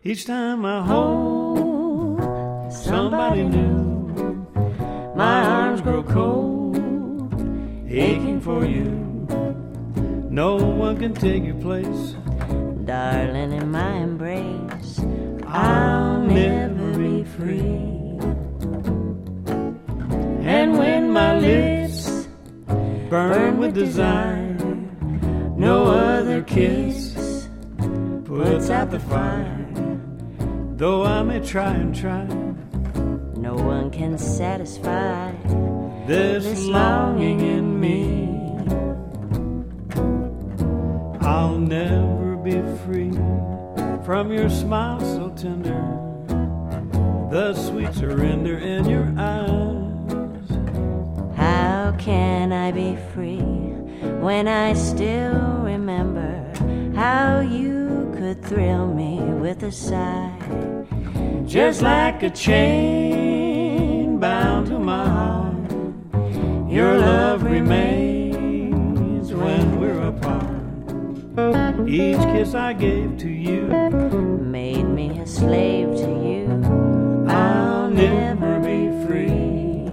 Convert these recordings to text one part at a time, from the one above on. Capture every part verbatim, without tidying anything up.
Each time I hold somebody new, my arms grow cold, aching for you. No one can take your place, darling, in my embrace. I'll never be free. And when my lips burn with desire, no other kiss puts out the fire. Though I may try and try, no one can satisfy this, this longing in me. I'll never be free from your smile so tender, the sweet surrender in your eyes. How can I be free when I still remember how you could thrill me with a sigh? Just like a chain bound to my heart, your love remains when we're apart. Each kiss I gave to you made me a slave to you. I'll never be free.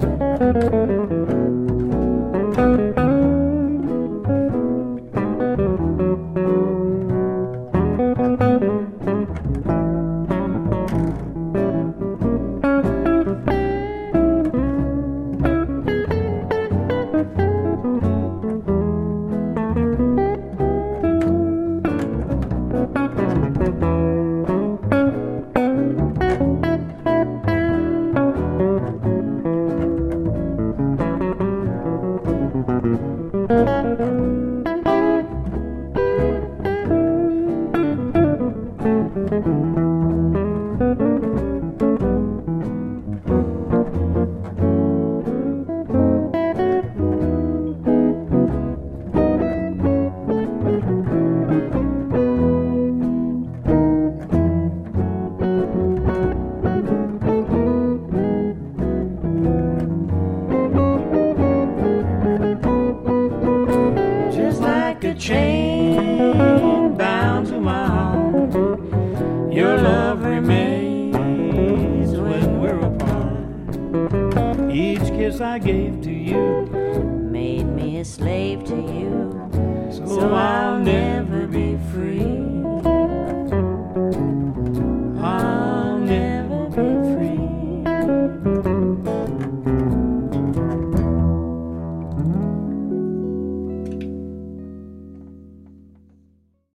Chain bound to my heart, your love remains when we're apart. Each kiss I gave to you made me a slave to you. So, so I'll never be free.